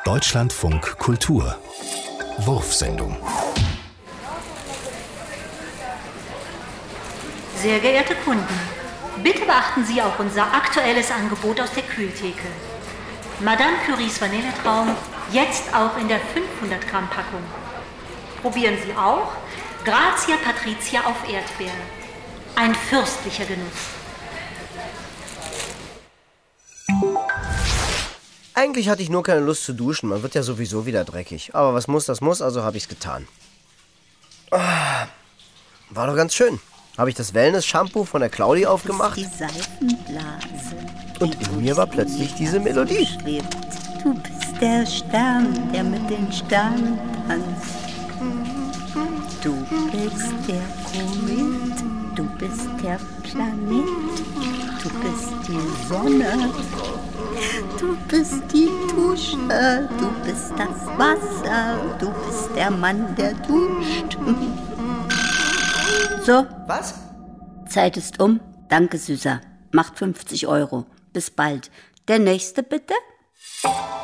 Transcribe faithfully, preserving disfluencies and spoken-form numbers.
Deutschlandfunk Kultur Wurfsendung. Sehr geehrte Kunden, bitte beachten Sie auch unser aktuelles Angebot aus der Kühltheke. Madame Curies Vanilletraum, jetzt auch in der fünfhundert Gramm Packung. Probieren Sie auch Grazia Patricia auf Erdbeer. Ein fürstlicher Genuss. Eigentlich hatte ich nur keine Lust zu duschen, man wird ja sowieso wieder dreckig. Aber was muss, das muss, also habe ich es getan. Oh, war doch ganz schön. Habe ich das Wellness-Shampoo von der Claudi aufgemacht. Die Seifenblase. Und in mir war plötzlich diese Melodie. Du bist der Stern, der mit den Sternen tanzt. Du bist der Komet, du bist der Planet, du bist die Sonne, du bist die Dusche, du bist das Wasser, du bist der Mann, der duscht. So. Was? Zeit ist um. Danke, Süßer. Macht fünfzig Euro. Bis bald. Der nächste bitte?